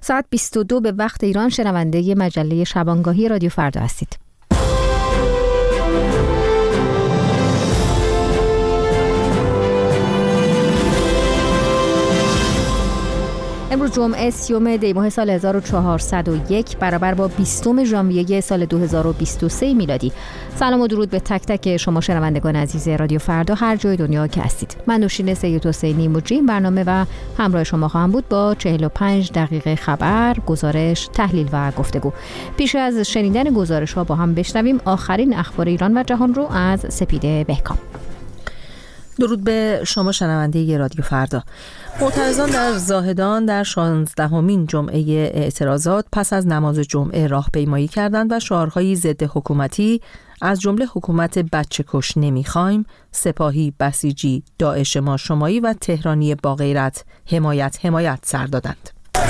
ساعت 22 به وقت ایران شنونده مجله شبانگاهی رادیو فردا هستید. امروز جمعه 30 دی‌ماه سال 1401 برابر با 20 ژانویه سال 2023 میلادی. سلام و درود به تک تک شما شنوندگان عزیز رادیو فردا هر جای دنیا که هستید. من نوشین سید حسینی مجری برنامه و همراه شما خواهم بود با 45 دقیقه خبر، گزارش، تحلیل و گفتگو. پیش از شنیدن گزارش ها با هم بشنویم آخرین اخبار ایران و جهان رو از سپیده بهکام. درود به شما شنونده رادیو فردا. معترضان در زاهدان در 16مین جمعه اعتراضات پس از نماز جمعه راهپیمایی کردند و شعارهای ضد حکومتی از جمله حکومت بچه کش نمیخوایم، سپاهی بسیجی، داعش ما شمایی و تهرانی با غیرت حمایت سر دادند.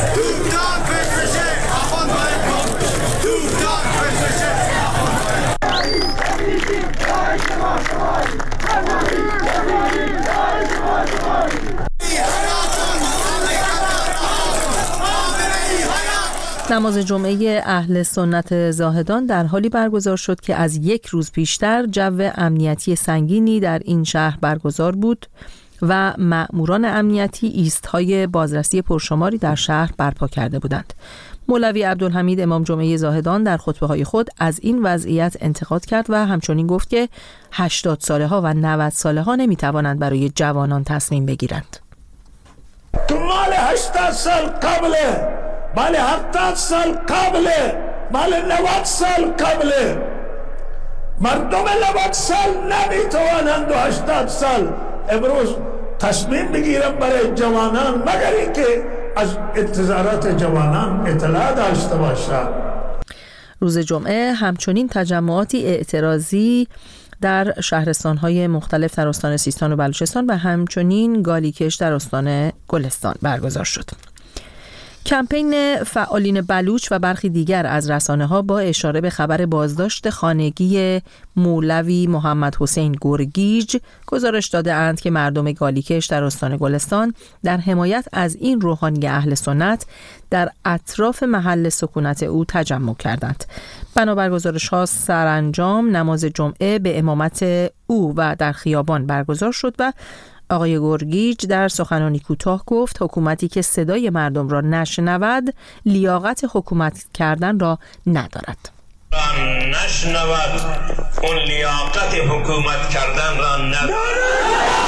نماز جمعه اهل سنت زاهدان در حالی برگزار شد که از یک روز پیشتر جو امنیتی سنگینی در این شهر برگزار بود و مأموران امنیتی ایستهای بازرسی پرشماری در شهر برپا کرده بودند. مولوی عبدالحمید امام جمعه زاهدان در خطبه‌های خود از این وضعیت انتقاد کرد و همچنین گفت که 80 ساله ها و 90 ساله ها نمیتوانند برای جوانان تصمیم بگیرند. مال 80 سال قبله، مال 70 سال قبله، مال 90 سال قبله. مردم 90 سال نمیتوانند و 80 سال امروز تصمیم بگیرن برای جوانان مگر اینکه از انتظارات جوانان اطلاع داشته باشند. روز جمعه همچنین تجمعاتی اعتراضی در شهرستان‌های مختلف در استان سیستان و بلوچستان و همچنین گالیکش در استان گلستان برگزار شد. کمپین فعالین بلوچ و برخی دیگر از رسانه‌ها با اشاره به خبر بازداشت خانگی مولوی محمد حسین گرگیج گزارش داده اند که مردم گالیکش در استان گلستان در حمایت از این روحانی اهل سنت در اطراف محل سکونت او تجمع کردند. بنابر گزارش‌ها سرانجام نماز جمعه به امامت او و در خیابان برگزار شد و آقای گرگیج در سخنانی کوتاه گفت حکومتی که صدای مردم را نشنود لیاقت حکومت کردن را ندارد. نشنود اون لیاقت حکومت کردن را ندارد.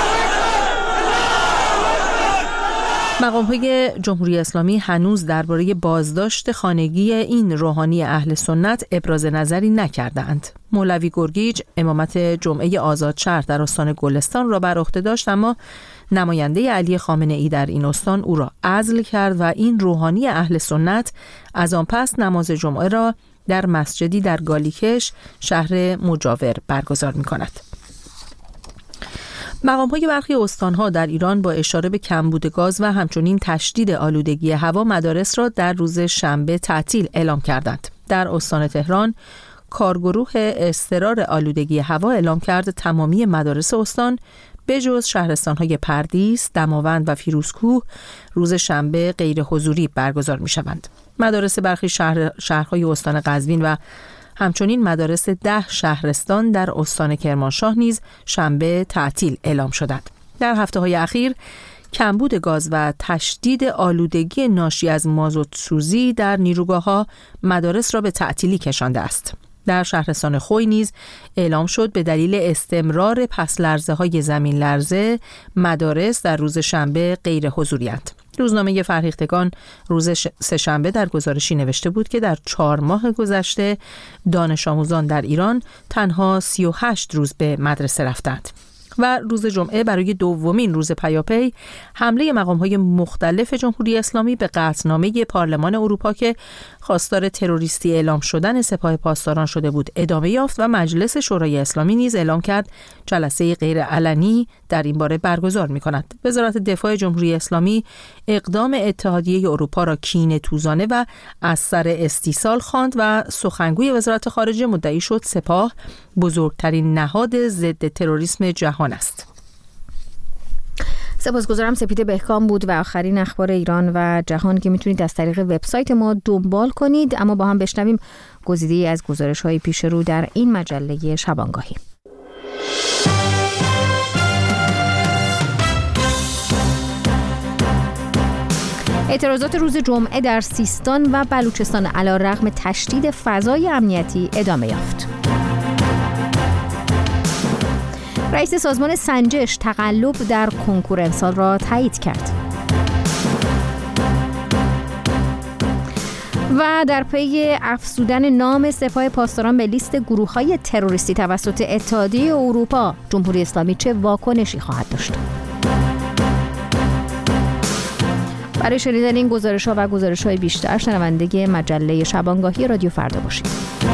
مقام‌های جمهوری اسلامی هنوز درباره بازداشت خانگی این روحانی اهل سنت ابراز نظری نکردند. مولوی گرگیج امامت جمعه آزادشهر در استان گلستان را بر عهده داشت، اما نماینده علی خامنه‌ای در این استان او را عزل کرد و این روحانی اهل سنت از آن پس نماز جمعه را در مسجدی در گالیکش شهر مجاور برگزار می‌کند. مقام‌های برخی استان‌ها در ایران با اشاره به کمبود گاز و همچنین تشدید آلودگی هوا مدارس را در روز شنبه تعطیل اعلام کردند. در استان تهران کارگروه اضطرار آلودگی هوا اعلام کرد تمامی مدارس استان به جز شهرستان‌های پردیس، دماوند و فیروزکوه روز شنبه غیر حضوری برگزار می‌شوند. مدارس برخی شهرهای استان قزوین و همچنین مدارس 10 شهرستان در استان کرمانشاه نیز شنبه تعطیل اعلام شدند. در هفته‌های اخیر کمبود گاز و تشدید آلودگی ناشی از مازوت سوزی در نیروگاه‌ها مدارس را به تعطیلی کشانده است. در شهرستان خوی نیز اعلام شد به دلیل استمرار پس لرزه‌های زمین لرزه مدارس در روز شنبه غیر حضوری‌اند. روزنامه فرهیختگان روز سه‌شنبه در گزارشی نوشته بود که در 4 ماه گذشته دانش آموزان در ایران تنها 38 روز به مدرسه رفتند. و روز جمعه برای دومین روز پیاپی حمله مقام‌های مختلف جمهوری اسلامی به قطعنامه پارلمان اروپا که خواستار تروریستی اعلام شدن سپاه پاسداران شده بود ادامه یافت و مجلس شورای اسلامی نیز اعلام کرد جلسه غیرعلنی در این باره برگزار می‌کند. وزارت دفاع جمهوری اسلامی اقدام اتحادیه اروپا را کینه‌توزانه و از سر استیصال خواند و سخنگوی وزارت خارجه مدعی شد سپاه بزرگترین نهاد ضد تروریسم جهان است. سپاسگزارم. سپید بهکام بود و آخرین اخبار ایران و جهان که میتونید از طریق وبسایت ما دنبال کنید. اما با هم بشنویم گزیده‌ای از گزارش‌های پیش رو در این مجله شبانگاهی. اعتراضات روز جمعه در سیستان و بلوچستان علی‌رغم تشدید فضای امنیتی ادامه یافت. رئیس سازمان سنجش تقلب در کنکور امسال را تایید کرد. و در پی افزودن نام سپاه پاسداران به لیست گروه‌های تروریستی توسط اتحادیه اروپا، جمهوری اسلامی چه واکنشی خواهد داشت؟ برای شنیدن این گزارش‌ها و گزارش‌های بیشتر شنونده مجله شبانگاهی رادیو فردا باشید.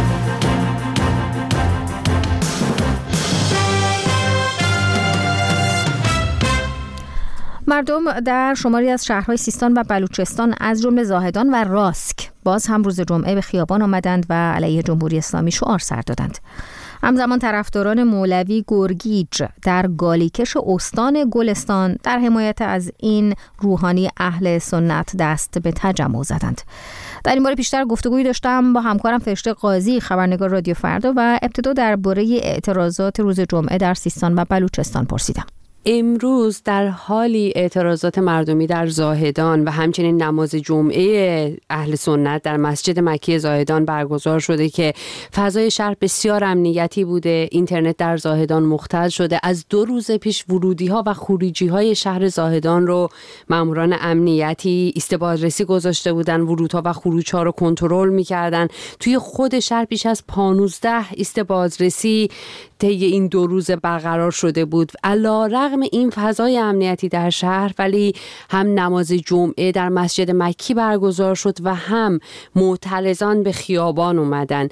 مردم در شماری از شهرهای سیستان و بلوچستان از جمله زاهدان و راسک باز هم روز جمعه به خیابان آمدند و علیه جمهوری اسلامی شعار سر دادند. همزمان طرفداران مولوی گرگیج در گالیکش استان گلستان در حمایت از این روحانی اهل سنت دست به تجمع زدند. در این باره بیشتر گفتگویی داشتم با همکارم فرشته قاضی، خبرنگار رادیو فردا، و ابتدا درباره اعتراضات روز جمعه در سیستان و بلوچستان پرسیدم. امروز در حالی اعتراضات مردمی در زاهدان و همچنین نماز جمعه اهل سنت در مسجد مکی زاهدان برگزار شده که فضای شهر بسیار امنیتی بوده. اینترنت در زاهدان مختل شده. از 2 روز پیش ورودی‌ها و خروجی‌های شهر زاهدان رو ماموران امنیتی ایست بازرسی گذاشته بودن. ورودها و خروج‌ها رو کنترل می‌کردن. توی خود شهر بیش از 15 ایست بازرسی طی این 2 روز برقرار شده بود. علی‌رغم این فضای امنیتی در شهر، ولی هم نماز جمعه در مسجد مکی برگزار شد و هم معترضان به خیابان اومدن.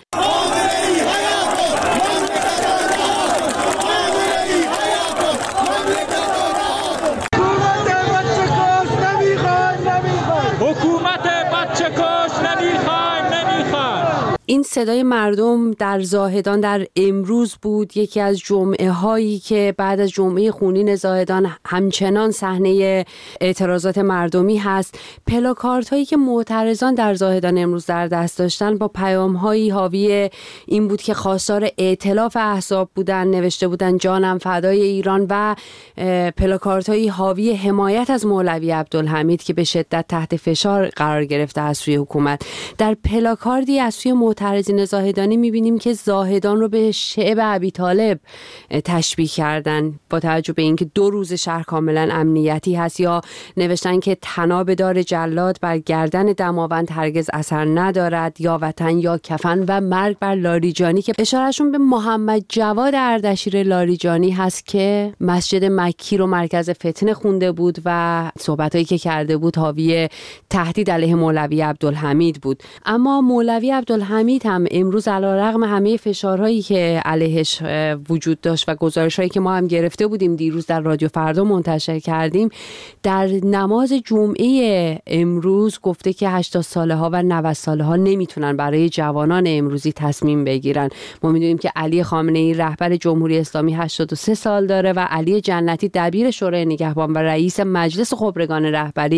این صدای مردم در زاهدان در امروز بود، یکی از جمعه هایی که بعد از جمعه خونین زاهدان همچنان صحنه اعتراضات مردمی هست. پلاکارت هایی که معترضان در زاهدان امروز در دست داشتن با پیام هایی حاوی این بود که خواستار ائتلاف احزاب بودن، نوشته بودن جانم فدای ایران، و پلاکارت هایی حاوی حمایت از مولوی عبدالحمید که به شدت تحت فشار قرار گرفته از سوی حکومت. در پلاکاردی از سوی معترضین زاهدانی می‌بینیم که زاهدان رو به شعب ابیطالب تشبیه کردن با توجه به اینکه 2 روز شهر کاملا امنیتی هست، یا نوشتن که طناب دار جلاد بر گردن دماوند هرگز اثر ندارد، یا وطن یا کفن، و مرگ بر لاریجانی که اشارهشون به محمد جواد اردشیر لاریجانی هست که مسجد مکی رو مرکز فتنه خونده بود و صحبتایی که کرده بود حاوی تهدید علیه مولوی عبدالحمید بود. اما مولوی عبدالحمید هم امروز علیرغم همه فشارهایی که علیهش وجود داشت و گزارش‌هایی که ما هم گرفته بودیم دیروز در رادیو فردا منتشر کردیم، در نماز جمعه امروز گفته که 80 ساله ها و 90 ساله ها نمیتونن برای جوانان امروزی تصمیم بگیرن. ما میدونیم که علی خامنه‌ای رهبر جمهوری اسلامی 83 سال داره و علی جنتی دبیر شورای نگهبان و رئیس مجلس خبرگان رهبری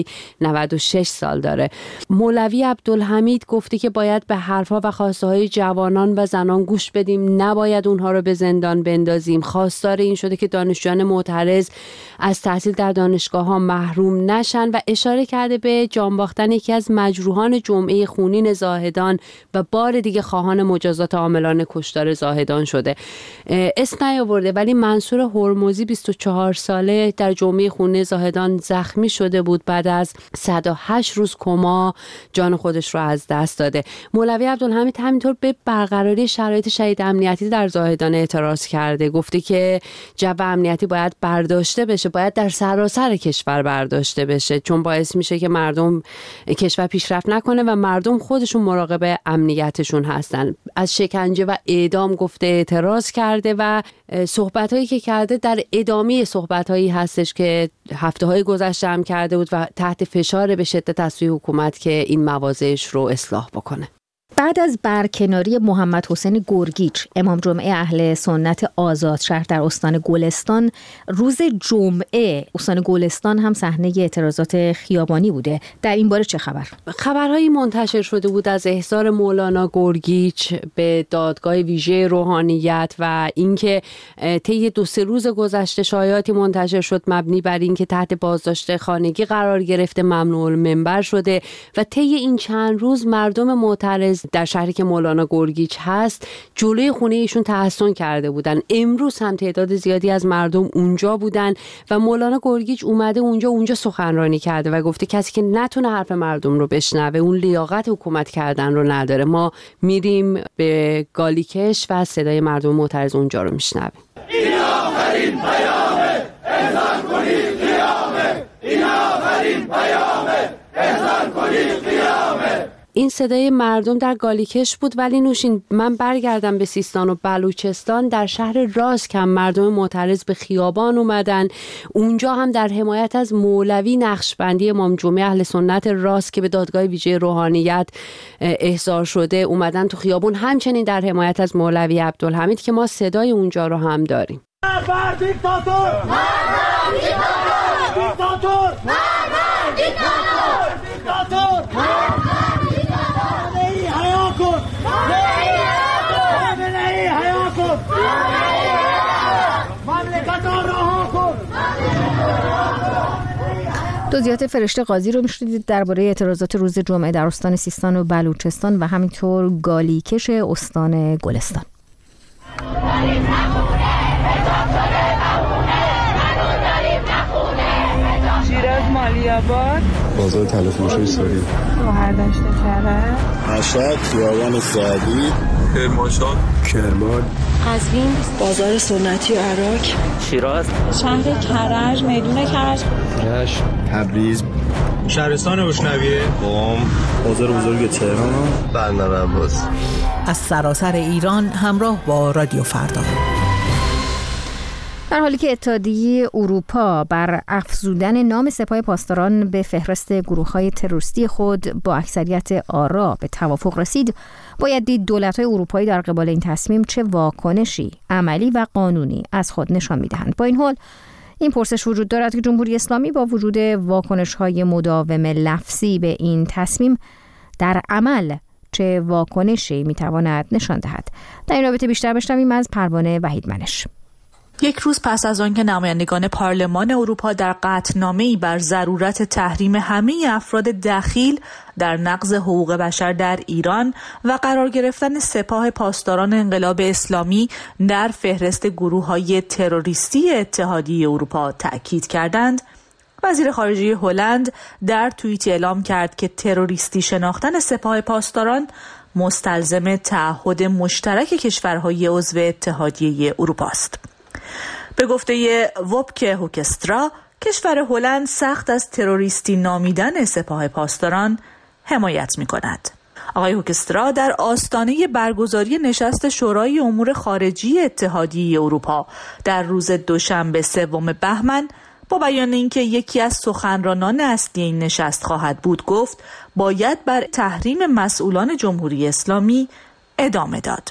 96 سال داره. مولوی عبدالحمید گفته که باید به حرفا و خواسته های جوانان و زنان گوش بدیم، نباید اونها رو به زندان بندازیم. خواستار این شده که دانشجویان معترض از تحصیل در دانشگاه ها محروم نشن و اشاره کرده به جان باختن یکی از مجروحان جمعه خونین زاهدان و بار دیگه خواهان مجازات عاملان کشتار زاهدان شده. اسم نیاورده ولی منصور هرمزی 24 ساله در جمعه خونین زاهدان زخمی شده بود، بعد از 108 روز کما جان خودش رو از دست داده. مولوی عبدالحمید همینطور به برقراری شرایط شدید امنیتی در زاهدان اعتراض کرده. گفته که جو امنیتی باید برداشته بشه، باید در سراسر کشور برداشته بشه، چون باعث میشه که مردم کشور پیشرفت نکنه و مردم خودشون مراقب امنیتشون هستن. از شکنجه و اعدام گفته اعتراض کرده و صحبتایی که کرده در ادامه صحبتایی هستش که هفته‌های گذشته هم کرده بود و تحت فشار به شدت از سوی حکومت که این مواضعش رو اصلاح بکنه. بعد از برکناری محمد حسین گرگیچ امام جمعه اهل سنت آزادشهر در استان گلستان، روز جمعه استان گلستان هم صحنه اعتراضات خیابانی بوده. در این باره چه خبر؟ خبرهایی منتشر شده بود از احضار مولانا گرگیچ به دادگاه ویژه روحانیت و اینکه طی 2-3 روز گذشته شایعاتی منتشر شد مبنی بر اینکه تحت بازداشت خانگی قرار گرفته، ممنوع المنبر شده و طی این چند روز مردم معترض در شهری که مولانا گرگیچ هست جلوی خونه ایشون تحصن کرده بودن. امروز هم تعداد زیادی از مردم اونجا بودن و مولانا گرگیچ اومده اونجا سخنرانی کرده و گفته کسی که نتونه حرف مردم رو بشنوه اون لیاقت حکومت کردن رو نداره. ما میریم به گالیکش و صدای مردم معترض اونجا رو میشنویم. این آخرین پیامه، اذان کنید قیامه. این آخرین پیامه، اذان کنید قیامه. این صدای مردم در گالیکش بود. ولی نوشین، من برگردم به سیستان و بلوچستان. در شهر راست هم مردم معترض به خیابان اومدن. اونجا هم در حمایت از مولوی نقشبندی امام جمعه اهل سنت راست که به دادگاه ویژه روحانیت احضار شده اومدن تو خیابون. همچنین در حمایت از مولوی عبدالحمید که ما صدای اونجا رو هم داریم. دیکتاتور! دیکتاتور! توضیحات فرشته قاضی رو میشنیدید درباره اعتراضات روز جمعه در استان سیستان و بلوچستان و همینطور گالیکش استان گلستان. شیراز مالی‌آباد، بازار تلفروشی ساری، شهردشت کرج، مشهد خیابان سعدی، کرمان، قزوین، بازار سنتی و عراق، شیراز، شهر کرج، میدون کرج، رشت، تبریز، شهرستان روشنویه، قم، بازار بزرگ تهران، بندر عباس. از سراسر ایران همراه با رادیو فردا. در حالی که اتحادیه اروپا بر افزودن نام سپاه پاسداران به فهرست گروه‌های تروریستی خود با اکثریت آرا به توافق رسید، باید دید دولت‌های اروپایی در قبال این تصمیم چه واکنشی عملی و قانونی از خود نشان می‌دهند. با این حال این پرسش وجود دارد که جمهوری اسلامی با وجود واکنش‌های مداوم لفظی به این تصمیم در عمل چه واکنشی می‌تواند نشان دهد. در این رابطه بیشتر بشنویم از پروانه وحیدمنش. یک روز پس از آنکه نمایندگان پارلمان اروپا در قطعنامه‌ای بر ضرورت تحریم همه افراد دخیل در نقض حقوق بشر در ایران و قرار گرفتن سپاه پاسداران انقلاب اسلامی در فهرست گروه‌های تروریستی اتحادیه اروپا تأکید کردند، وزیر خارجه هلند در توییت اعلام کرد که تروریستی شناختن سپاه پاسداران مستلزم تعهد مشترک کشورهای عضو اتحادیه اروپا است. به گفته ووبکه هوکسترا، کشور هلند سخت از تروریستی نامیدن سپاه پاسداران حمایت می‌کند. آقای هوکسترا در آستانه برگزاری نشست شورای امور خارجی اتحادیه اروپا در روز دوشنبه 3 بهمن با بیان اینکه یکی از سخنرانان اصلی این نشست خواهد بود گفت باید بر تحریم مسئولان جمهوری اسلامی ادامه داد.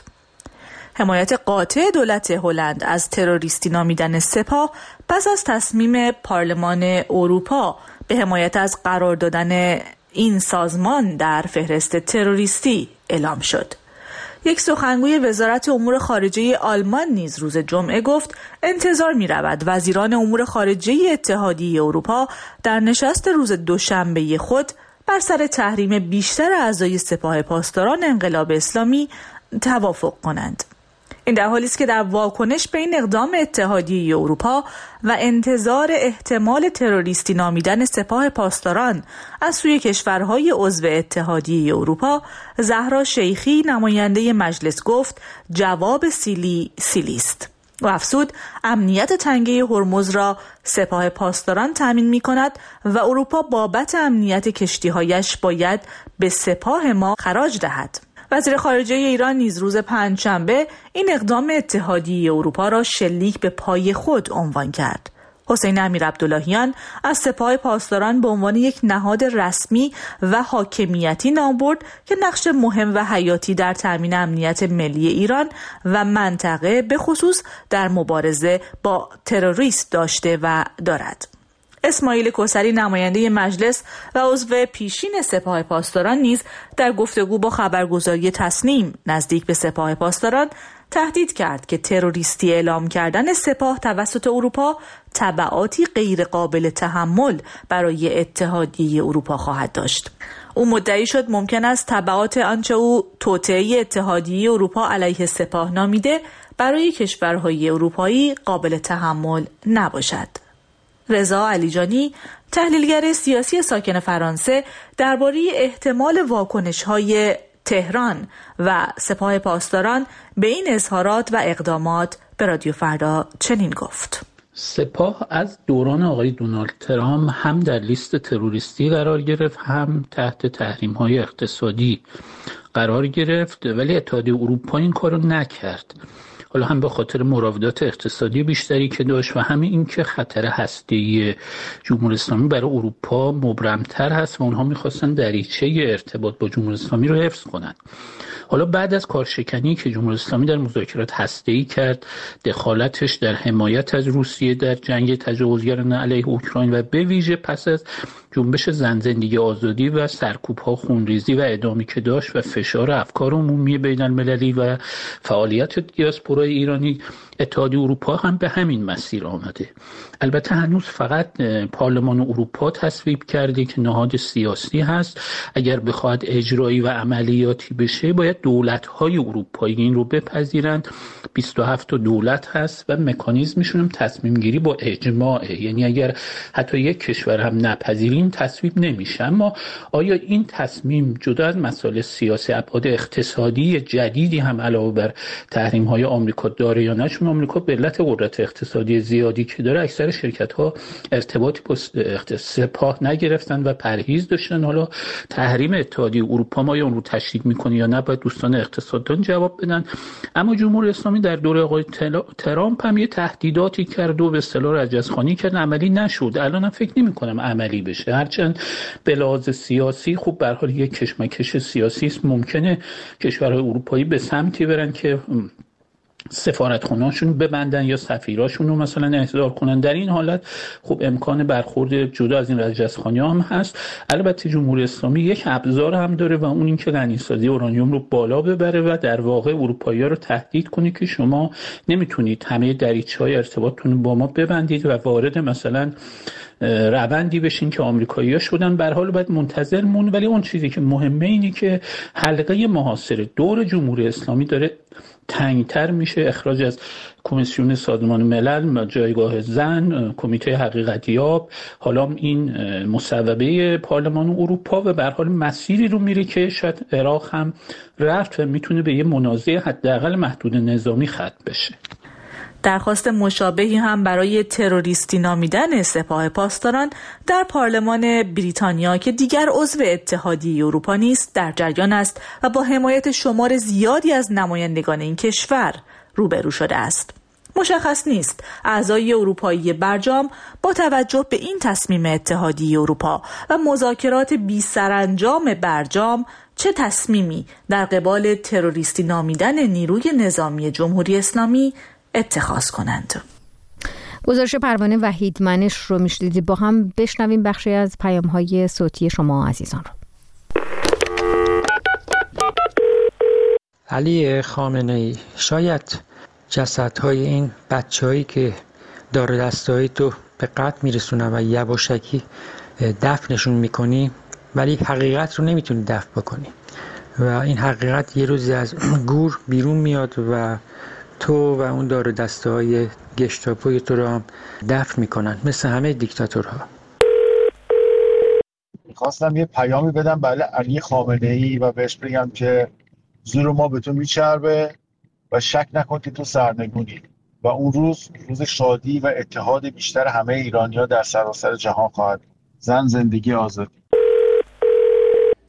حمایت قاطع دولت هلند از تروریستی نامیدن سپاه پس از تصمیم پارلمان اروپا به حمایت از قرار دادن این سازمان در فهرست تروریستی اعلام شد. یک سخنگوی وزارت امور خارجه آلمان نیز روز جمعه گفت انتظار می رود وزیران امور خارجه اتحادیه اروپا در نشست روز دوشنبه خود بر سر تحریم بیشتر اعضای سپاه پاسداران انقلاب اسلامی توافق کنند. این در حالی است که در واکنش به این اقدام اتحادیه اروپا و انتظار احتمال تروریستی نامیدن سپاه پاسداران از سوی کشورهای عضو اتحادیه اروپا، زهرا شیخی نماینده مجلس گفت جواب سیلی است. و افزود امنیت تنگه هرمز را سپاه پاسداران تامین می‌کند و اروپا بابت امنیت کشتی‌هایش باید به سپاه ما خراج دهد. وزیر خارجه ایران نیز روز پنجشنبه این اقدام اتحادیه اروپا را شلیک به پای خود عنوان کرد. حسین امیرعبداللهیان از سپاه پاسداران به عنوان یک نهاد رسمی و حاکمیتی نام برد که نقش مهم و حیاتی در تامین امنیت ملی ایران و منطقه به خصوص در مبارزه با تروریست داشته و دارد. اسماعیل کوثری نماینده مجلس و عضو پیشین سپاه پاسداران نیز در گفتگو با خبرگزاری تصنیم نزدیک به سپاه پاسداران تهدید کرد که تروریستی اعلام کردن سپاه توسط اروپا تبعاتی غیر قابل تحمل برای اتحادیه اروپا خواهد داشت. او مدعی شد ممکن است تبعات آنچه او توطئه اتحادیه اروپا علیه سپاه نامیده برای کشورهای اروپایی قابل تحمل نباشد. رضا علیجانی، تحلیلگر سیاسی ساکن فرانسه، درباره احتمال واکنش‌های تهران و سپاه پاسداران به این اظهارات و اقدامات به رادیو فردا چنین گفت: سپاه از دوران آقای دونالد ترامپ هم در لیست تروریستی قرار گرفت، هم تحت تحریم‌های اقتصادی قرار گرفت، ولی اتحادیه اروپا این کارو نکرد. حالا هم به خاطر مراودات اقتصادی بیشتری که داشت و همین این که خطر هسته‌ای جمهوری اسلامی برای اروپا مبرمتر هست و اونها می‌خواستن دریچه ارتباط با جمهوری اسلامی رو حفظ کنن. حالا بعد از کارشکنی که جمهوری اسلامی در مذاکرات هسته‌ای کرد، دخالتش در حمایت از روسیه در جنگ تجاوزگرانه علیه اوکراین و به ویژه پس از جنبش زن زندگی آزادی و سرکوب‌ها خونریزی و اعدامی که داشت و فشار افکار عمومی بین‌المللی و فعالیت دیاسپورای ایرانی، اتحادیه اروپا هم به همین مسیر آمده. البته هنوز فقط پارلمان اروپا تصویب کرده که نهاد سیاسی هست. اگر بخواد اجرایی و عملیاتی بشه باید دولت‌های اروپایی این رو بپذیرند. 27 دولت هست و مکانیزمشون هم تصمیم گیری با اجماعه، یعنی اگر حتی یک کشور هم نپذیرین تصویب نمیشه. اما آیا این تصمیم جدا از مسائل سیاسی ابعاد اقتصادی جدیدی هم علاوه بر تحریم‌های آمریکا داره یا نه؟ چون آمریکا به علت قدرت اقتصادی زیادی که داره اکثر شرکت‌ها ارتباطی با سپاه نگرفتن و پرهیز داشتن. حالا تحریم اتحادیه اروپا ما اون رو تشدید میکنه یا نه باید دوستان اقتصاددان جواب بدن. اما جمهوری اسلامی در دوره آقای ترامپ هم یه تهدیداتی کرد و به اصطلاح رجزخوانی کرد، عملی نشد. الانم فکر نمی‌کنم عملی بشه، هرچند به لحاظ سیاسی خب به هر حال یک کشمکش سیاسی است. ممکنه کشورهای اروپایی به سمتی برن که سفارتخونه‌هاشون ببندن یا سفیراشون رو مثلا احضار کنن. در این حالت خب امکان برخورد جدا از این رجزخوانی هم هست. البته جمهوری اسلامی یک ابزار هم داره و اون این که غنیسازی اورانیوم رو بالا ببره و در واقع اروپایی‌ها رو تهدید کنه که شما نمیتونید همه دریچه‌های ارتباطتون با ما ببندید و وارد مثلا روندی بشین که آمریکایی‌ها شدن. به هر حال باید منتظر مون، ولی اون چیزی که مهمه اینه که حلقه محاصره دور جمهوری اسلامی داره تنگتر میشه. اخراج از کمیسیون سازمان ملل، جایگاه زن، کمیته حقیقتیاب، حالا این مصوبه پارلمان اروپا و به هر حال مسیری رو میره که شاید عراق هم رفت و میتونه به یه منازعه حداقل محدود نظامی ختم بشه. درخواست مشابهی هم برای تروریستی نامیدن سپاه پاسداران در پارلمان بریتانیا که دیگر عضو اتحادیه اروپا نیست در جریان است و با حمایت شمار زیادی از نمایندگان این کشور روبرو شده است. مشخص نیست اعضای اروپایی برجام با توجه به این تصمیم اتحادیه اروپا و مذاکرات بی سرانجام برجام چه تصمیمی در قبال تروریستی نامیدن نیروی نظامی جمهوری اسلامی اتخاذ کنند. گزارش پروانه وحیدمنش رو میشنیدید. با هم بشنویم بخشی از پیام‌های صوتی شما عزیزان رو. علی خامنه‌ای، شاید جسدهای این بچه‌هایی که دار دستایی تو به قتل میرسونن و یواشکی دفنشون میکنی، ولی حقیقت رو نمیتونی دفن بکنی و این حقیقت یه روزی از گور بیرون میاد و تو و اون دار دسته های گشتاپوی تو رو هم دفن میکنن مثل همه دیکتاتورها. میخواستم یه پیامی بدم بله علی خامنه‌ای و بهش بگم که زور ما به تو میچربه و شک نکن که تو سرنگونی و اون روز شادی و اتحاد بیشتر همه ایرانی‌ها در سراسر جهان خواهد. زن، زندگی، آزادی.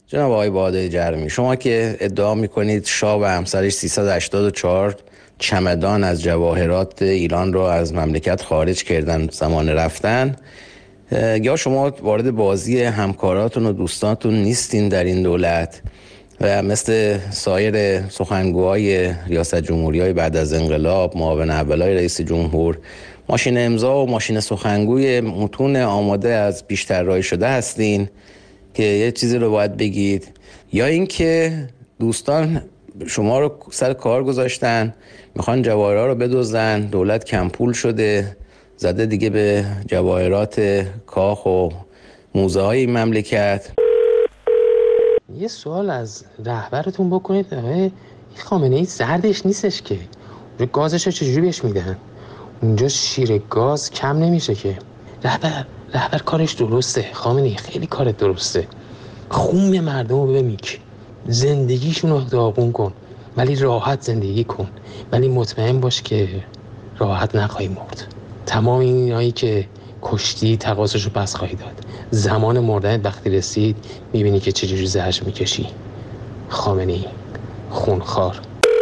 جناب آقای بهادری جرمی، شما که ادعا میکنید شاه و همسرش 384 چمدان از جواهرات ایران رو از مملکت خارج کردن زمان رفتن، یا شما وارد بازی همکاراتون و دوستانتون نیستین در این دولت و مثل سایر سخنگوهای ریاست جمهوری‌های بعد از انقلاب، معاون اولای رئیس جمهور، ماشین امضا و ماشین سخنگوی متون آماده از پیش طراحی شده هستین که یه چیزی رو باید بگید، یا اینکه دوستان شما رو سر کار گذاشتن میخوان جواهرها رو بدزدن، دولت کم پول شده، زده دیگه به جواهرات کاخ و موزه های این مملکت. یه سوال از رهبرتون بکنید، آقای خامنه‌ای زردش نیستش که گازش رو چجوری بهش میدن؟ اونجا شیر گاز کم نمیشه که. رهبر کارش درسته خامنه‌ای، خیلی کارت درسته. خون مردم رو بمیک، زندگیشون رو داغون کن، ولی راحت زندگی کن، ولی مطمئن باش که راحت نخواهی مرد. تمام اینایی که کشتی تقاضاشو پس خواهی داد. زمان مردنت وقتی رسید میبینی که چجوری زهرش میکشی. خامنه‌ای خونخوار.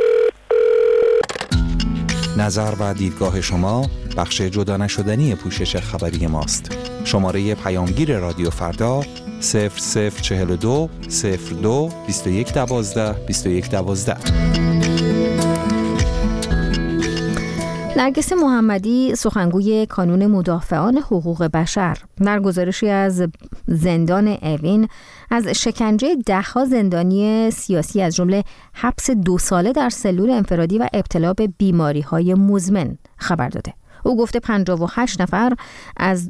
نظر و دیدگاه شما بخش جدا نشدنی پوشش خبری ماست. شماره پیامگیر رادیو فردا 0042 02 21 12 21 12. نرگس محمدی، سخنگوی کانون مدافعان حقوق بشر، در گزارشی از زندان اوین از شکنجه 10 زندانی سیاسی از جمله حبس 2 ساله در سلول انفرادی و ابتلا به بیماری‌های مزمن خبر داده. او گفته 58 نفر از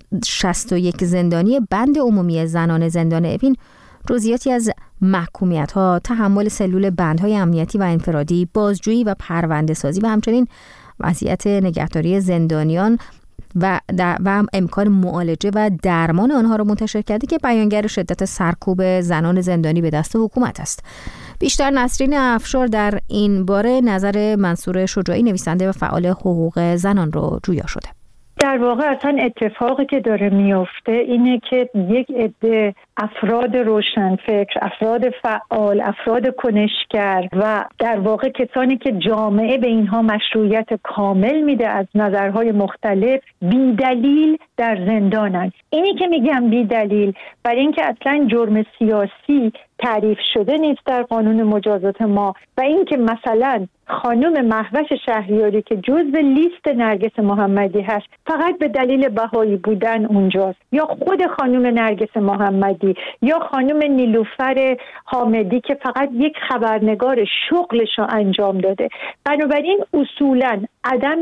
61 زندانی بند عمومی زنان زندان اوین جزئیاتی از محکومیت‌ها، تحمل سلول بندهای امنیتی و انفرادی، بازجویی و پرونده سازی و همچنین وضعیت نگهداری زندانیان و امکان معالجه و درمان آنها را منتشر کرده که بیانگر شدت سرکوب زنان زندانی به دست حکومت است. بیشتر نسرین افشار در این باره نظر منصور شجاعی، نویسنده و فعال حقوق زنان را جویا شده. در واقع اصلا اتفاقی که داره میفته اینه که یک عده افراد روشنفکر، افراد فعال، افراد کنشگر و در واقع کسانی که جامعه به اینها مشروعیت کامل میده از نظرهای مختلف، بی‌دلیل در زندانن. اینی که میگم بی‌دلیل برای اینکه اصلا جرم سیاسی تعریف شده نیست در قانون مجازات ما و اینکه مثلا خانم مهوش شهریاری که جزو لیست نرگس محمدی هست فقط به دلیل بهایی بودن اونجاست، یا خود خانم نرگس محمدی یا خانم نیلوفر حامدی که فقط یک خبرنگار شغلش رو انجام داده. بنابراین اصولاً عدم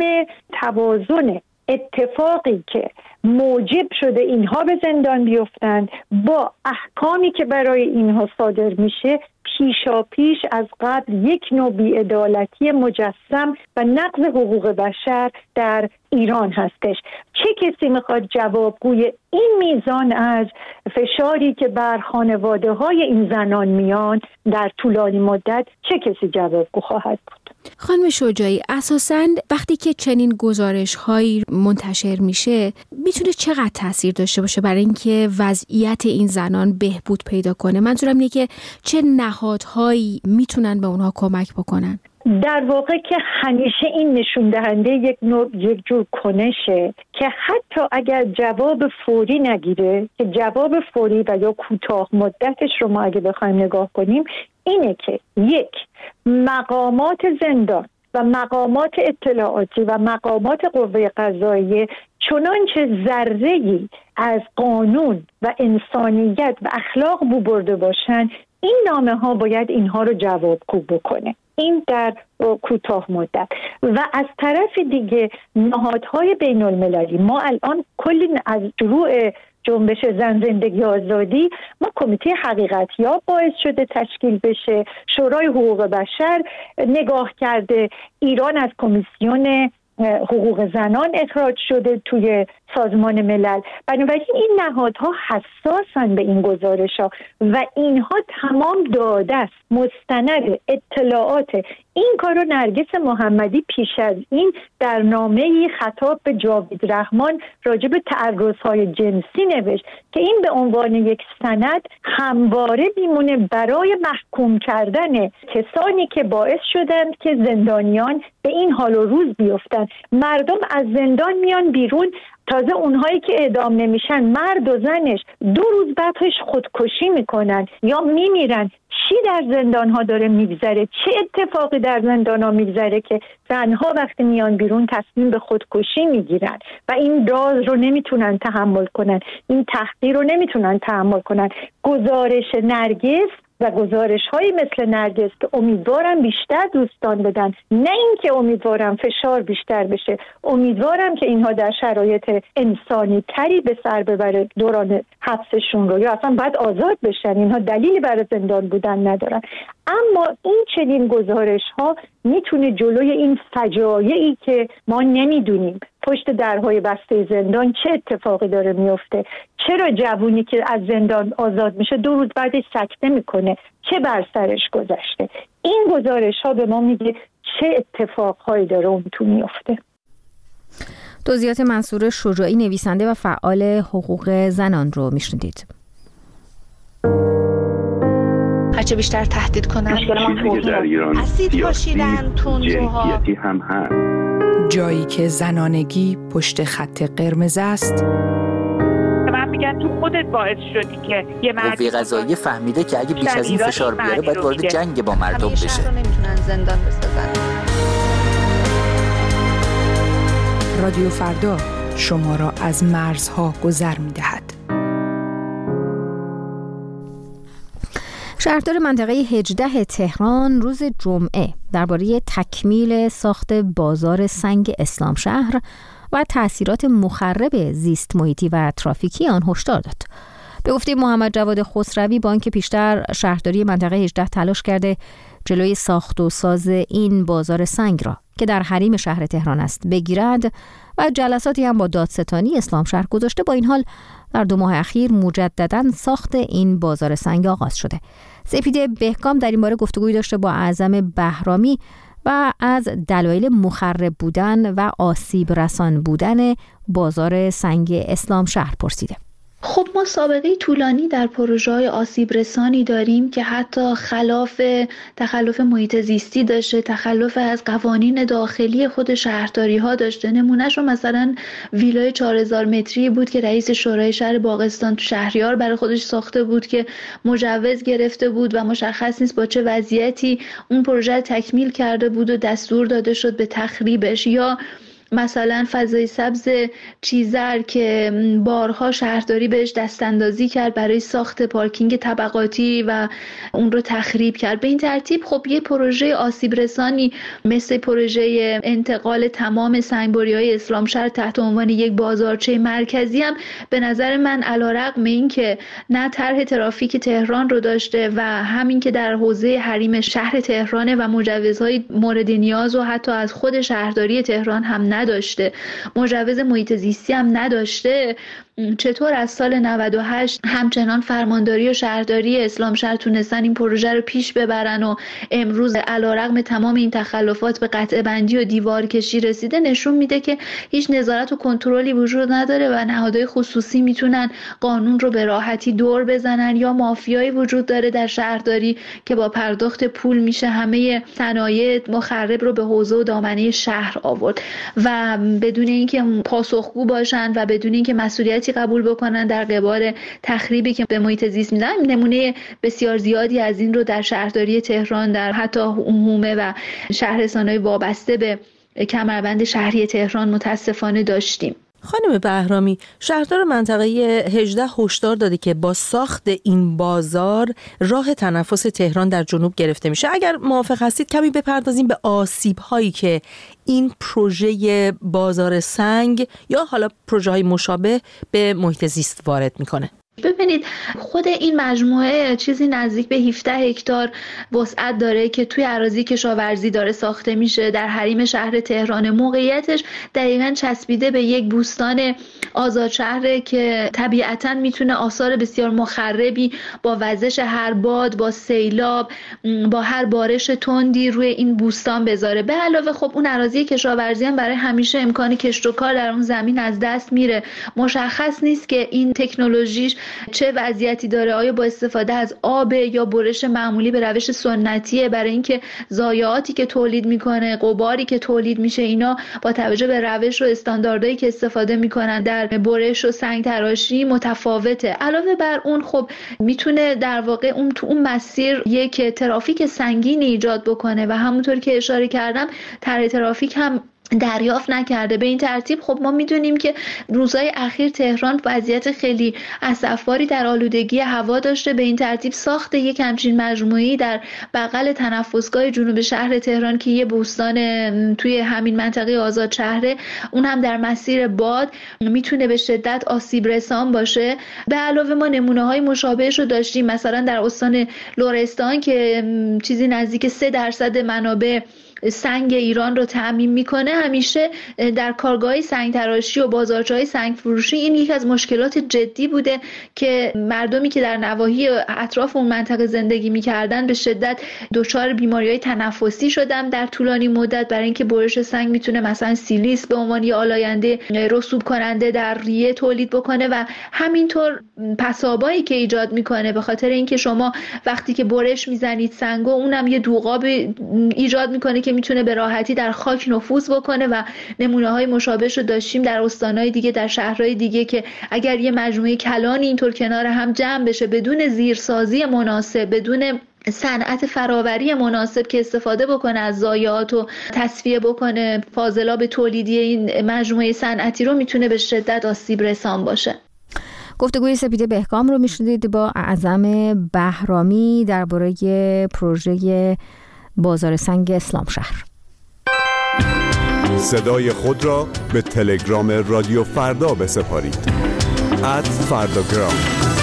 توازن اتفاقی که موجب شده اینها به زندان بیفتند با احکامی که برای اینها صادر میشه پیشاپیش از قبل یک نوع بی‌عدالتی مجسم و نقض حقوق بشر در ایران هستش. چه کسی میخواد جوابگوی این میزان از فشاری که بر خانواده های این زنان میان در طولانی مدت، چه کسی جوابگو خواهد بود؟ خانم شجاعی، اساساً وقتی که چنین گزارش‌هایی منتشر میشه میتونه چقدر تاثیر داشته باشه برای اینکه وضعیت این زنان بهبود پیدا کنه؟ منظورم اینه که چه نهادهایی میتونن به اونها کمک بکنن؟ در واقع که همیشه این نشون دهنده یک جور کنشه که حتی اگر جواب فوری نگیره، که جواب فوری و یا کوتاه مدتش رو ما اگه بخوایم نگاه کنیم اینه که یک، مقامات زندان و مقامات اطلاعاتی و مقامات قوه قضاییه چنانچه ذره‌ای از قانون و انسانیت و اخلاق بو برده باشن، این نامه ها باید اینها رو جوابگو بکنه. این در کوتاه مدت. و از طرف دیگه نهادهای بین المللی، ما الان کلی از شروع جنبش زن زندگی آزادی ما کمیته حقیقتیاب باعث شده تشکیل بشه، شورای حقوق بشر نگاه کرده، ایران از کمیسیون حقوق زنان اخراج شده توی سازمان ملل. بنابراین این نهادها حساسن به این گزارش‌ها و اینها تمام داده است، مستند اطلاعات این کار رو نرگس محمدی پیش از این در نامه‌ای خطاب به جاوید رحمان راجع به تعرض‌های جنسی نوشت که این به عنوان یک سند همواره میمونه برای محکوم کردن کسانی که باعث شدند که زندانیان به این حال و روز بیفتن. مردم از زندان میان بیرون، تازه اونهایی که اعدام نمیشن مرد و زنش 2 روز بعدش خودکشی میکنن یا میمیرن. چی در زندان ها داره میگذره؟ چه اتفاقی در زندان ها میگذره که زنها وقتی میان بیرون تصمیم به خودکشی میگیرن و این راز رو نمیتونن تحمل کنن، این تحقیر رو نمیتونن تحمل کنن. گزارش نرگس و گزارش‌هایی مثل نرگس که امیدوارم بیشتر دوستان بدن، نه اینکه امیدوارم فشار بیشتر بشه، امیدوارم که اینها در شرایط انسانی تری به سر ببره دوران حبسشون رو، یا اصلا باید آزاد بشن، اینها دلیلی برای زندان بودن ندارن. اما این چنین گزارش‌ها میتونه جلوی این فجایعی که ما نمیدونیم پشت درهای بسته زندان چه اتفاقی داره میفته، چرا جوونی که از زندان آزاد میشه 2 روز بعدش سکته میکنه، چه بر سرش گذشته، این گزارش‌ها به ما میگه چه اتفاقهایی داره اون تو میفته. توضیحات منصور شجاعی، نویسنده و فعال حقوق زنان رو میشنیدید. هرچه بیشتر تهدید کنن اسید پاشیدن تندروها هم هست. جایی که زنانگی پشت خط قرمز است. من میگن تو خودت باعث شدی که یه قوه قضاییه فهمیده که اگه بیش از این فشار بیاره باید وارد جنگ با مردم بشه. شهر رو نمیتونن زندان بسازن. رادیو فردا شما را از مرزها گذر میدهد. شهردار منطقه 18 تهران روز جمعه درباره تکمیل ساخت بازار سنگ اسلام شهر و تأثیرات مخرب زیست محیطی و ترافیکی آن هشدار داد. به گفته محمد جواد خسروی، با آنکه پیشتر شهرداری منطقه 18 تلاش کرده جلوی ساخت و ساز این بازار سنگ را که در حریم شهر تهران است بگیرد و جلساتی هم با دادستانی اسلام شهر گذاشته، با این حال در 2 ماه اخیر مجدداً ساخت این بازار سنگ آغاز شده. سپیده بهکام در این باره گفتگویی داشته با اعظم بهرامی و از دلایل مخرب بودن و آسیب رسان بودن بازار سنگ اسلام شهر پرسیده. خب ما سابقه طولانی در پروژه‌های آسیب رسانی داریم که حتی تخلف محیط زیستی داشته، تخلف از قوانین داخلی خود شهرداری‌ها داشته. نمونهش رو مثلا ویلای 4000 متری بود که رئیس شورای شهر باغستان تو شهریار برای خودش ساخته بود که مجوز گرفته بود و مشخص نیست با چه وضعیتی اون پروژه تکمیل کرده بود و دستور داده شد به تخریبش. یا مثلا فضای سبز چیزر که بارها شهرداری بهش دستاندازی کرد برای ساخت پارکینگ طبقاتی و اون رو تخریب کرد. به این ترتیب خب یه پروژه آسیب رسانی مثل پروژه انتقال تمام سنگبری‌های اسلام شهر تحت عنوان یک بازارچه مرکزی هم به نظر من علی‌رغم اینکه نه طرح ترافیک تهران رو داشته و همین که در حوزه حریم شهر تهران و مجوزهای مورد نیاز و حتی از خود شهرداری تهران هم نداشته، مجوز محیط زیستی هم نداشته، چطور از سال 98 همچنان فرمانداری و شهرداری اسلام شهر تونستن این پروژه رو پیش ببرن و امروز علی‌رغم تمام این تخلفات به قطعه بندی و دیوار کشی رسیده؟ نشون میده که هیچ نظارت و کنترلی وجود نداره و نهادهای خصوصی میتونن قانون رو به راحتی دور بزنن، یا مافیایی وجود داره در شهرداری که با پرداخت پول میشه همه صنایع مخرب رو به حوزه و دامنه شهر آورد و بدون اینکه پاسخگو باشن و بدون اینکه مسئولیت قبول بکنن در قبال تخریبی که به محیط زیست میدن. نمونه بسیار زیادی از این رو در شهرداری تهران، در حتی حومه و شهرستان‌های وابسته به کمربند شهری تهران متاسفانه داشتیم. خانم بهرامی، شهردار منطقه 18 هشدار داده که با ساخت این بازار راه تنفس تهران در جنوب گرفته میشه. اگر موافق هستید کمی بپردازیم به آسیب هایی که این پروژه بازار سنگ یا حالا پروژه های مشابه به محیط زیست وارد میکنه. ببینید خود این مجموعه چیزی نزدیک به 17 هکتار وسعت داره که توی اراضی کشاورزی داره ساخته میشه در حریم شهر تهران. موقعیتش دقیقاً چسبیده به یک بوستان آزاد شهره که طبیعتاً میتونه آثار بسیار مخربی با وزش هر باد، با سیلاب، با هر بارش تندی روی این بوستان بذاره. به علاوه خب اون اراضی کشاورزی هم برای همیشه امکان کشت و کار در اون زمین از دست میره. مشخص نیست که این تکنولوژیش چه وضعیتی داره، آیا با استفاده از آب یا برش معمولی به روش سنتیه، برای اینکه ضایعاتی که تولید میکنه، غباری که تولید میشه، اینا با توجه به روش و استانداردهایی که استفاده میکنن در برش و سنگ تراشی متفاوته. علاوه بر اون خب میتونه در واقع اون تو اون مسیر یک ترافیک سنگینی ایجاد بکنه و همونطور که اشاره کردم طرح ترافیک هم دریافت نکرده. به این ترتیب خب ما میدونیم که روزهای اخیر تهران وضعیت خیلی اسفباری در آلودگی هوا داشته. به این ترتیب ساخت یک همچین مجموعه‌ای در بغل تنفسگاه جنوب شهر تهران که یه بوستان توی همین منطقه آزاد شهره، اون هم در مسیر باد، میتونه به شدت آسیب رسان باشه. به علاوه ما نمونه‌های مشابهش رو داشتیم مثلا در استان لرستان که چیزی نزدیک 3% منابع سنگ ایران رو تأمین میکنه. همیشه در کارگاه سنگ تراشی و بازارچه‌های سنگ فروشی این یکی از مشکلات جدی بوده که مردمی که در نواحی اطراف اون منطقه زندگی میکردن به شدت دچار بیماری‌های تنفسی شدن در طولانی مدت، برای اینکه برش سنگ میتونه مثلا سیلیس به عنوان یه آلاینده رسوب کننده در ریه تولید بکنه و همینطور پسابایی که ایجاد میکنه به خاطر اینکه شما وقتی که برش میزنید سنگو، اونم یه دوغاب ایجاد میکنه که میتونه به راحتی در خاک نفوذ بکنه و نمونه‌های مشابهش رو داشتیم در استان‌های دیگه، در شهرهای دیگه که اگر یه مجموعه کلانی اینطور کنار هم جمع بشه بدون زیرسازی مناسب، بدون صنعت فراوری مناسب که استفاده بکنه از ضایعات و تصفیه بکنه فاضلاب تولیدی این مجموعه صنعتی رو، میتونه به شدت آسیب رسان باشه. گفتگوی سپیده بهکام رو میشنیدید با اعظم بهرامی درباره پروژه بازار سنگ اسلام شهر. صدای خود را به تلگرام رادیو فردا بسپارید. @فرداگرام.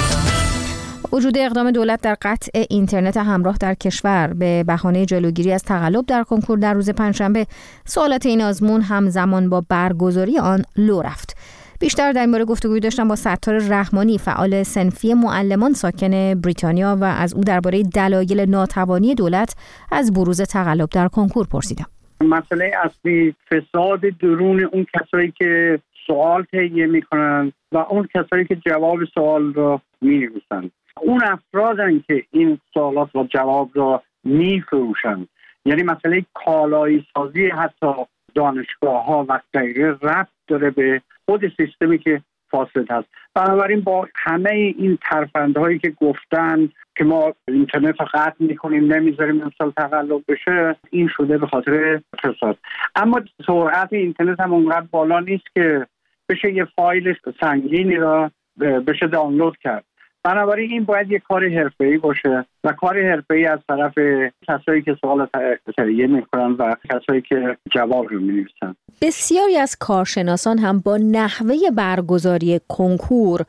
وجود اقدام دولت در قطع اینترنت همراه در کشور به بهانه جلوگیری از تقلب در کنکور در روز پنجشنبه، سوالات این آزمون همزمان با برگزاری آن لو رفت. بیشتر در این باره گفتگوی داشتم با ستار رحمانی، فعال صنفی معلمان ساکن بریتانیا، و از او درباره دلایل ناتوانی دولت از بروز تقلب در کنکور پرسیدم. مسئله اصلی فساد درون اون کسایی که سوال تهیه میکنن و اون کسایی که جواب سوال را مینویسن. اون افرادن که این سوالات و جواب را میفروشن. یعنی مسئله کالایی سازی حتی دانشگاه ها و غیره ربط داره به خود سیستمی که فاسد هست. بنابراین با همه این ترفندهایی که گفتن که ما اینترنت رو قطع میکنیم، نمیذاریم مثلا تقلب بشه، این شده به خاطر فساد. اما سرعت اینترنت هم اونقدر بالا نیست که بشه یه فایل سنگینی را بشه دانلود کرد. بنابراین این باید یک کار حرفه‌ای باشه و کار حرفه‌ای از طرف کسایی که سوال تهیه میکنن و کسایی که جواب رو می‌نویسن. بسیاری از کارشناسان هم با نحوه برگزاری کنکور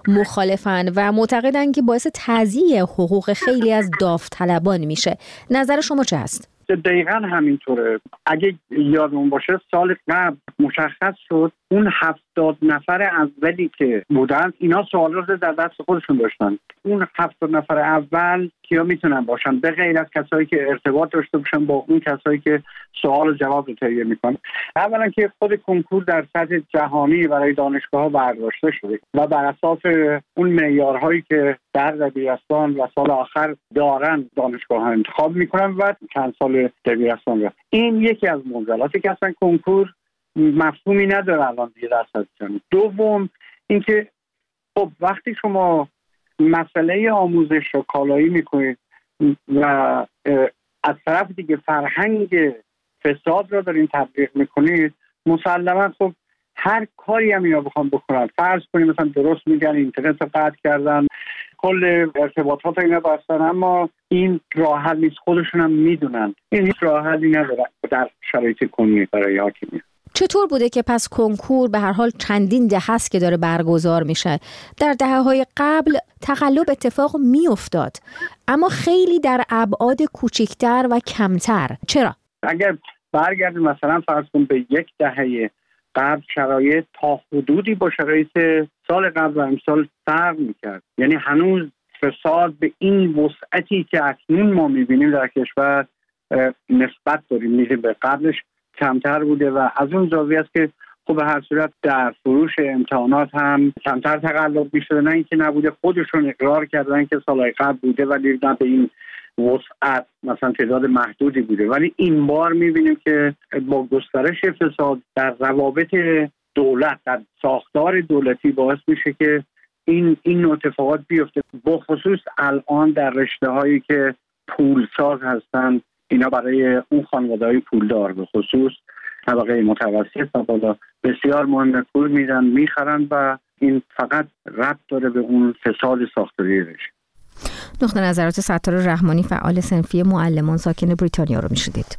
مخالفن و معتقدن که باعث تضییع حقوق خیلی از داوطلبان میشه. نظر شما چه هست؟ دقیقاً همینطوره. اگه یادمون باشه سال قبل مشخص شد اون 70 نفر اولی که بودن اینا سوالات در دست خودشون داشتن. اون 70 نفر اول کیا میتونن باشن به غیر از کسایی که ارتباط داشته باشن با اون کسایی که سوال و جواب رو تهیه میکنن؟ اولا که خود کنکور در سطح جهانی برای دانشگاه‌ها برداشته شده و بر اساس اون معیارهایی که در دبیرستان و سال آخر دارن دانشگاه‌ها انتخاب میکنن و چند سال دبیرستان رفت. این یکی از معضلاتی که اصلا کنکور مفهومی نداره الان دیگه در سطح جهانی. دوم اینکه خب وقتی شما مسئله آموزش رو کالایی میکنید و از طرف دیگه فرهنگ فساد رو دارین تبلیغ میکنید، مسلما خب هر کاری هم اینا بخوام بکنن، فرض کنیم مثلا درست میگن اینترنت رو قطع کردن، کل ارتباطات اینا بستن، اما این راه حل نیست. خودشون هم میدونن این هیچ راه حلی نداره در شرایط کنونی برای حاکمیت. چطور بوده که پس کنکور به هر حال چندین دهه است که داره برگزار میشه؟ در دهه‌های قبل تقلب اتفاق میافتاد، اما خیلی در ابعاد کوچکتر و کمتر. چرا؟ اگر برگردیم مثلا فرض کن به یک دهه قبل، شرایط تا حدودی با شرایط سال قبل و امسال فرق میکرد. یعنی هنوز فساد به این وسعتی که اکنون ما میبینیم در کشور نسبت داریم میشه به قبلش کمتر بوده و از اون زاویه است که خب به هر صورت در فروش امتحانات هم کمتر تقلب میشده. نه اینکه نبوده، خودشون اقرار کردن که سالهای قبل بوده ولی نه به این وسعت، مثلا تعداد محدودی بوده. ولی این بار میبینیم که با گسترش فساد در روابط دولت، در ساختار دولتی، باعث میشه که این نوع اتفاقات بیفته. با خصوص الان در رشته‌هایی که پولساز هستن، اینا برای اون خانواده‌های پولدار به خصوص طبقه متوسط و بالا بسیار مهم، پول میدن میخرن و این فقط ربط داره به اون فساد ساختاری رشته. نقطه نظرات ستار رحمانی، فعال صنفی معلمان ساکن بریتانیا رو میشنیدید.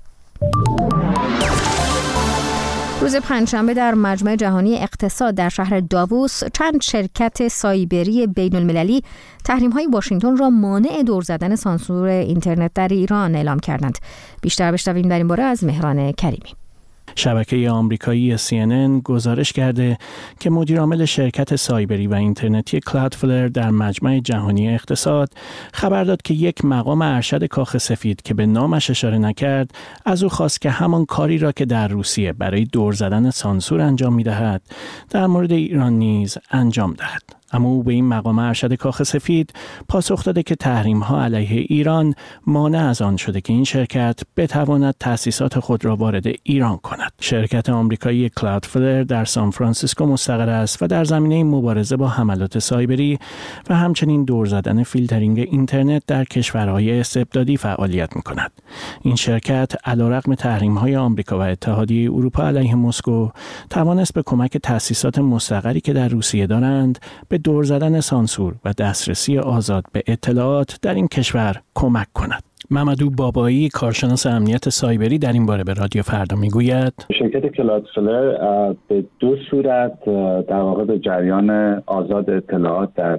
روز پنجشنبه در مجمع جهانی اقتصاد در شهر داووس چند شرکت سایبری بین المللی تحریم‌های واشنگتن را مانع دور زدن سانسور اینترنت در ایران اعلام کردند. بیشتر بشنویم در این باره از مهران کریمی. شبکه آمریکایی CNN گزارش کرده که مدیرعامل شرکت سایبری و اینترنتی کلاودفلر در مجمع جهانی اقتصاد خبر داد که یک مقام ارشد کاخ سفید که به نامش اشاره نکرد از او خواست که همان کاری را که در روسیه برای دور زدن سانسور انجام می‌دهد در مورد ایران نیز انجام دهد. اما او به این مقام ارشد کاخ سفید پاسخ داده که تحریم‌ها علیه ایران مانع از آن شده که این شرکت بتواند تأسیسات خود را وارد ایران کند. شرکت آمریکایی کلاودفلر در سان فرانسیسکو مستقر است و در زمینه مبارزه با حملات سایبری و همچنین دور زدن فیلترینگ اینترنت در کشورهای استبدادی فعالیت می‌کند. این شرکت علیرغم تحریم‌های آمریکا و اتحادیه اروپا علیه مسکو توانست به کمک تأسیسات مستقری که در روسیه دارند به دور زدن سانسور و دسترسی آزاد به اطلاعات در این کشور کمک کند. ممدو بابایی، کارشناس امنیت سایبری، در این باره به رادیو فردا میگوید شرکت کلاودفلر به دو صورت در واقع به جریان آزاد اطلاعات در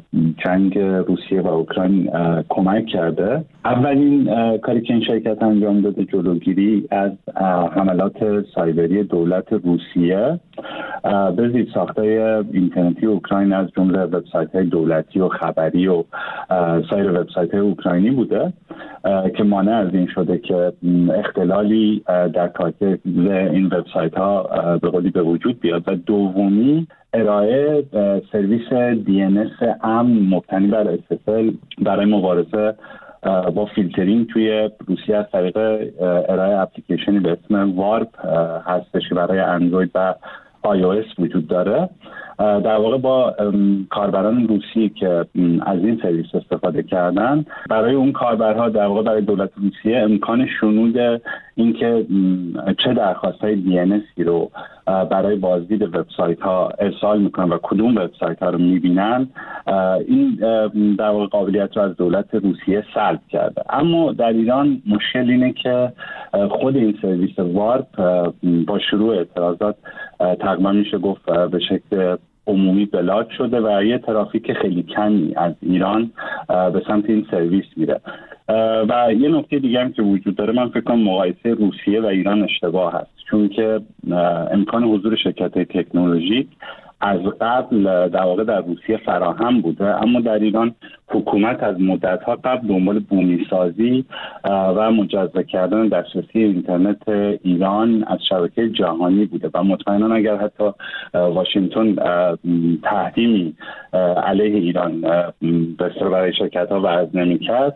جنگ روسیه و اوکراین کمک کرده. اولین کاری که این شرکت انجام داده جلوگیری از حملات سایبری دولت روسیه به زیرساخت‌های اینترنتی اوکراین از جمله وبسایت‌های دولتی و خبری و سایر وبسایت‌های اوکراینی بوده که مانع از این شده که اختلالی در کارکرد این وبسایت‌ها به قولی به وجود بیاد. و دومی ارائه سرویس DNS امن مبتنی بر SSL برای مبارزه با فیلترینگ توی روسیه از طریق ارائه اپلیکیشنی به اسم وارپ هستش که برای اندروید و iOS وجود داره. در واقع با کاربران روسی که از این سرویس استفاده کردن، برای اون کاربرها در واقع برای دولت روسیه امکان شنود اینکه چه درخواست‌های DNSی رو برای بازدید وبسایت‌ها ارسال میکنن و کدوم وبسایت‌ها رو میبینن، این در واقع قابلیت رو از دولت روسیه سلب کرده. اما در ایران مشکل اینه که خود این سرویس وارپ با شروع اعتراضات تقریبا میشه گفت به شکل عمومی بلاک شده و یه ترافیک خیلی کمی از ایران به سمت این سرویس میره. و یه نکته دیگه هم که وجود داره، من فکر کنم مقایسه روسیه و ایران اشتباه هست، چون که امکان حضور شرکت‌های تکنولوژیک از قبل در واقع در روسیه فراهم بوده، اما در ایران حکومت از مدت‌ها قبل دنبال بومی‌سازی و مجزا کردن دسترسی اینترنت ایران از شبکه جهانی بوده و مطمئنا اگر حتی واشنگتن تحریمی علیه ایران برای شرکت‌ها وضع نمی‌کرد،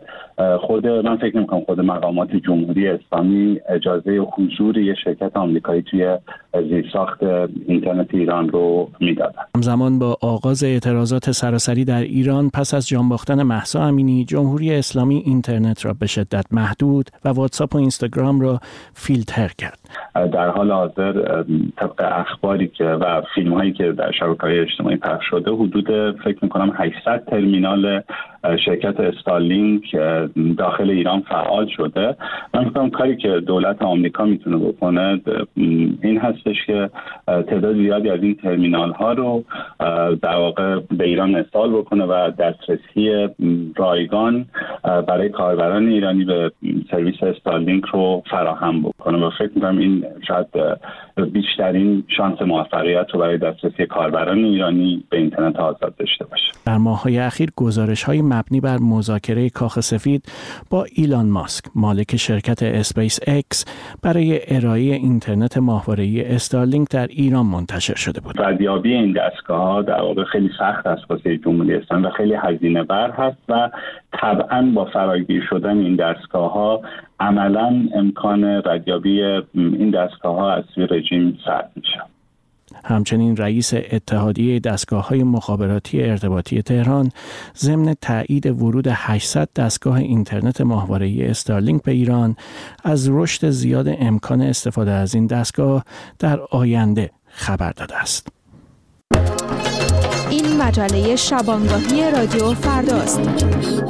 من فکر نمی‌کنم خود مقامات جمهوری اسلامی اجازه حضور یک شرکت آمریکایی توی زیرساخت اینترنت ایران رو میدادن. همزمان با آغاز اعتراضات سراسری در ایران پس از جان باختن مهسا امینی، جمهوری اسلامی اینترنت را به شدت محدود و واتساپ و اینستاگرام را فیلتر کرد. در حال حاضر طبق اخباری که و فیلم‌هایی که در شبکه‌های اجتماعی پخش شده حدود فکر می‌کنم 800 ترمینال شرکت استارلینک داخل ایران فعال شده. من فکر کنم کاری که دولت آمریکا میتونه بکنه این هستش که تعداد زیادی از این ترمینال ها رو در واقع به ایران ارسال بکنه و دسترسی رایگان برای کاربران ایرانی به سرویس استارلینک رو فراهم بکنه و فکر می‌کنم این شاید بیشترین شانس موفقیت رو برای دسترسی کاربران ایرانی به اینترنت آزاد داشته باشه. در ماه‌های اخیر گزارش‌های مبنی بر مذاکره کاخ سفید با ایلان ماسک مالک شرکت اسپیس اکس برای ارائه اینترنت ماهواره‌ای استارلینک در ایران منتشر شده بود. ردیابی این دستگاه‌ها در واقع خیلی سخت است واسه جمهوری اسلامی و خیلی هزینه بر هست و طبعاً با فراگیر شدن این دستگاه‌ها عملاً امکان ردیابی این دستگاه‌ها از سوی رژیم سرد میشه. همچنین رئیس اتحادیه دستگاه‌های مخابراتی ارتباطی تهران ضمن تایید ورود 800 دستگاه اینترنت ماهواره‌ای استارلینک به ایران از رشد زیاد امکان استفاده از این دستگاه در آینده خبر داده است. این مجله شبانگاهی رادیو فرداست.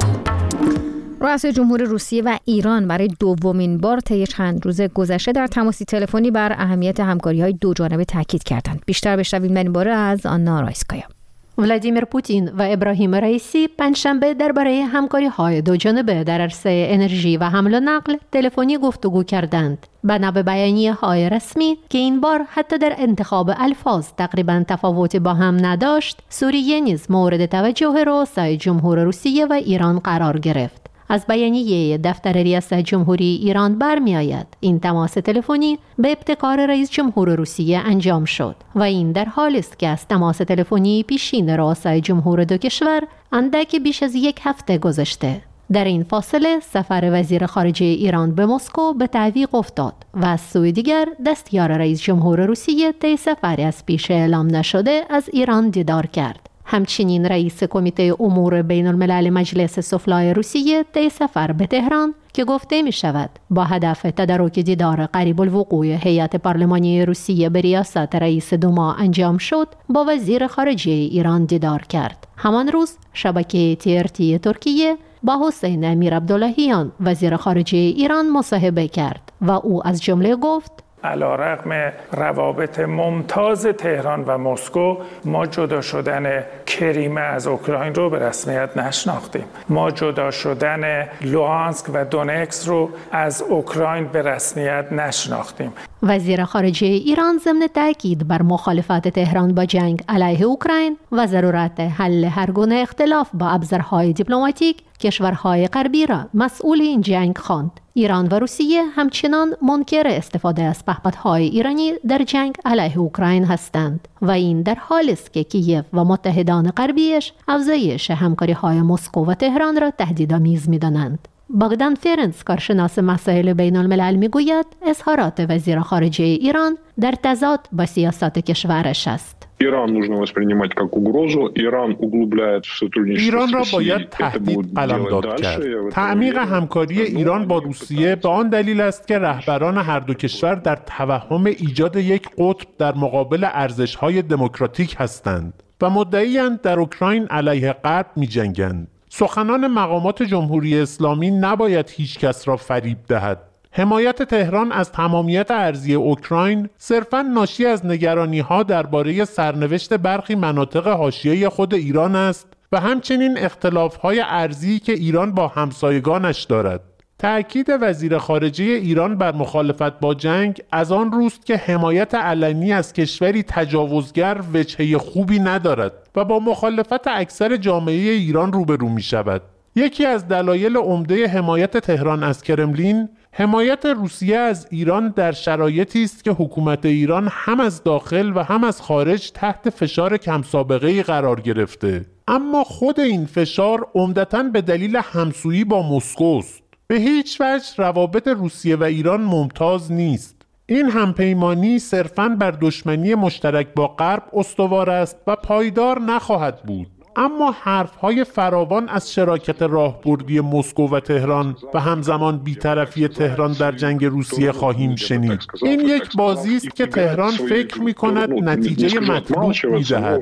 رئیس جمهور روسیه و ایران برای دومین بار طی چند روز گذشته در تماسی تلفنی بر اهمیت همکاری‌های دوجانبه تاکید کردند. بیشتر بشنویم در این باره از آنا رایسکایا. ولادیمیر پوتین و ابراهیم رئیسی پنجشنبه درباره همکاری‌های دوجانبه در عرصه انرژی و حمل و نقل تلفنی گفتگو کردند. بنا به بیانیه‌های رسمی که این بار حتی در انتخاب الفاظ تقریباً تفاوتی با هم نداشت، سوریه نیز مورد توجه رؤسای جمهور روسیه و ایران قرار گرفت. از بیانیه دفتر ریاست جمهوری ایران برمی‌آید این تماس تلفنی به ابتکار رئیس جمهور روسیه انجام شد و این در حالی است که از تماس تلفنی پیشین رؤسای جمهور دو کشور اندکی بیش از یک هفته گذشته. در این فاصله سفر وزیر خارجه ایران به مسکو به تعویق افتاد و از سوی دیگر دستیار رئیس جمهور روسیه طی سفری از پیش اعلام نشده از ایران دیدار کرد. همچنین رئیس کمیته امور بین الملل مجلس سفلای روسیه طی سفر به تهران که گفته می شود با هدف تدارک دیدار قریب الوقوع هیئت پارلمانی روسیه به ریاست رئیس دوما انجام شد، با وزیر خارجه ایران دیدار کرد. همان روز شبکه TRT ترکیه با حسین امیر عبداللهیان وزیر خارجه ایران مصاحبه کرد و او از جمله گفت: علیرغم روابط ممتاز تهران و مسکو، ما جدا شدن کریمه از اوکراین رو به رسمیت نشناختیم. ما جدا شدن لوهانسک و دونکس رو از اوکراین به رسمیت نشناختیم. وزیر خارجه ایران ضمن تاکید بر مخالفت تهران با جنگ علیه اوکراین و ضرورت حل هر گونه اختلاف با ابزارهای دیپلماتیک کشورهای غربی را مسئول این جنگ خواند. ایران و روسیه همچنان منکر استفاده از پهپادهای ایرانی در جنگ علیه اوکراین هستند و این در حالی است که کیف و متحدان غربیش افزایش همکاری‌های مسکو و تهران را تهدیدآمیز می‌دانند. باگدان فرنس، کارشناس مسائل بین الملل، میگوید اظهارات وزیر خارجه ایران در تضاد با سیاست کشورش است. ایران را باید تهدید قلمداد کرد. تعمیق همکاری ایران با روسیه به آن دلیل است که رهبران هر دو کشور در توهم ایجاد یک قطب در مقابل ارزش‌های دموکراتیک هستند و مدعی‌اند در اوکراین علیه غرب می‌جنگند. سخنان مقامات جمهوری اسلامی نباید هیچ کس را فریب دهد. حمایت تهران از تمامیت ارضی اوکراین صرفاً ناشی از نگرانی‌ها درباره سرنوشت برخی مناطق حاشیه خود ایران است و همچنین اختلاف‌های ارضی که ایران با همسایگانش دارد. تأکید وزیر خارجه ایران بر مخالفت با جنگ از آن روست که حمایت علنی از کشوری تجاوزگر وجهه خوبی ندارد و با مخالفت اکثر جامعه ایران روبرو می شود. یکی از دلایل عمده حمایت تهران از کرملین، حمایت روسیه از ایران در شرایطی است که حکومت ایران هم از داخل و هم از خارج تحت فشار کم سابقه‌ای قرار گرفته. اما خود این فشار عمدتاً به دلیل همسویی با مسکو است. به هیچ وجه روابط روسیه و ایران ممتاز نیست. این همپیمانی صرفاً بر دشمنی مشترک با غرب استوار است و پایدار نخواهد بود. اما حرفهای فراوان از شراکت راهبردی مسکو و تهران و همزمان بی‌طرفی تهران در جنگ روسیه خواهیم شنید. این یک بازی است که تهران فکر می‌کند نتیجه مطلوب می‌دهد.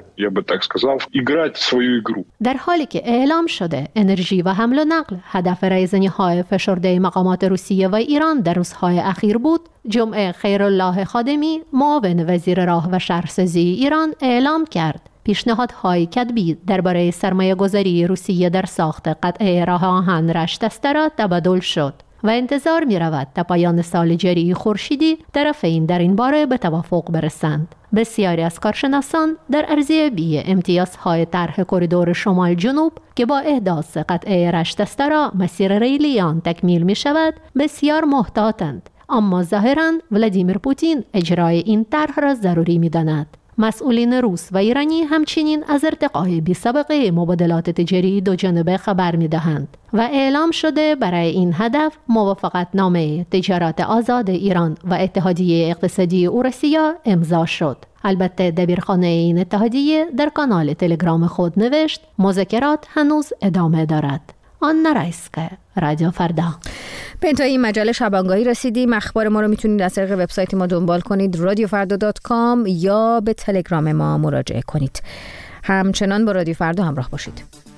در حالی که اعلام شده انرژی و حمل و نقل هدف ریزنی‌های فشرده مقامات روسیه و ایران در روزهای اخیر بود، جمعه خیرالله خادمی معاون وزیر راه و شهرسازی ایران اعلام کرد پیشنهادهای کتبی درباره سرمایه‌گذاری روسیه در ساخت قطعه راه آهن رشت استرا تبادل شد و انتظار می رود تا پایان سال جاری خورشیدی طرفین در این باره به توافق برسند. بسیاری از کارشناسان در ارزیابی امتیازهای طرح کریدور شمال جنوب که با احداث قطعه رشت استرا مسیر ریلی آن تکمیل می شود بسیار محتاطند، اما ظاهراً ولادیمیر پوتین اجرای این طرح را ضروری می داند. مسئولین روس و ایرانی همچنین از ارتقای بی‌سابقه مبادلات تجاری دو جانبه خبر می‌دهند و اعلام شده برای این هدف موافقتنامه تجارت آزاد ایران و اتحادیه اقتصادی اوراسیا امضا شد. البته دبیرخانه این اتحادیه در کانال تلگرام خود نوشت مذاکرات هنوز ادامه دارد. آنا رایسکه، رادیو فردا. به انتهای این مجله شبانگاهی رسیدیم. اخبار ما رو میتونید از طریق وبسایت ما دنبال کنید radiofarda.com یا به تلگرام ما مراجعه کنید. همچنان با رادیو فردا همراه باشید.